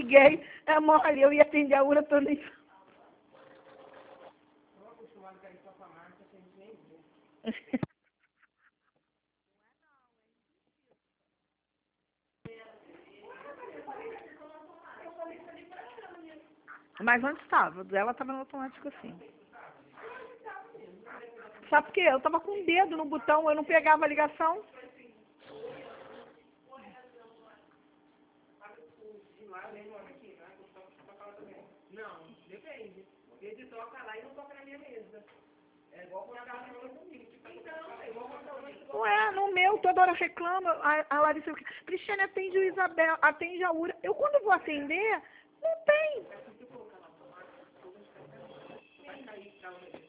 liguei, é mole, eu ia atender a URA toda. Mas onde estava? Ela estava no automático assim. Sabe por quê? Eu estava com o dedo no botão, eu não pegava a ligação. Não, depende. Ele toca lá e não toca na minha mesa. É igual quando a garrafa falando comigo. Então, é igual quando Ué, no meu, toda hora reclama. A Larissa, Cristiane, atende o Isabel, atende a URA. Eu quando vou atender, não tem. vai cair pra ela.